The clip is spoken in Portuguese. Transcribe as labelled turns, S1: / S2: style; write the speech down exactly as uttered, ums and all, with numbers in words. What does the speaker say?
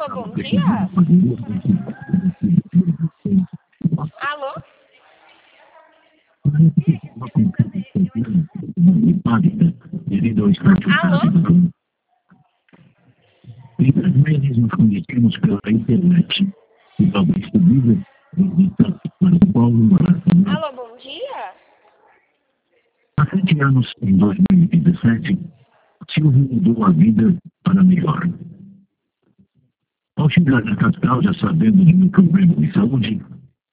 S1: Alô, bom dia. Alô? Alô?
S2: Muitas vezes nos conhecemos pela internet e talvez seguida visita para o qual morar.
S1: Alô, bom dia.
S2: Há sete anos, em dois mil e dezessete, Silvio mudou a vida para melhor. Ao chegar na capital, já sabendo de um problema de saúde,